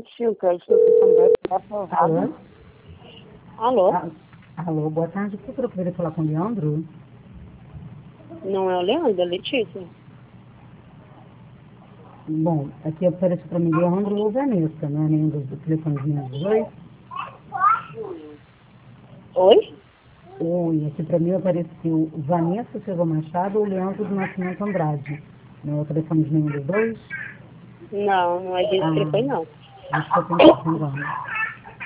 Sim, o crédito também está aprovado. Alô? Alô? Alô, boa tarde. Por que eu poderia falar com o Leandro? Não é o Leandro, é a Letícia. Bom, aqui apareceu para mim Leandro ou Vanessa, não é nenhum dos telefones dos dois. Oi? Oi, aqui para mim apareceu Vanessa Silva Machado ou Leandro do Nascimento Andrade. Não é o telefone de nenhum dos dois? Não, não é desse Ah, telefone, não. deixa eu tentar, então vamos.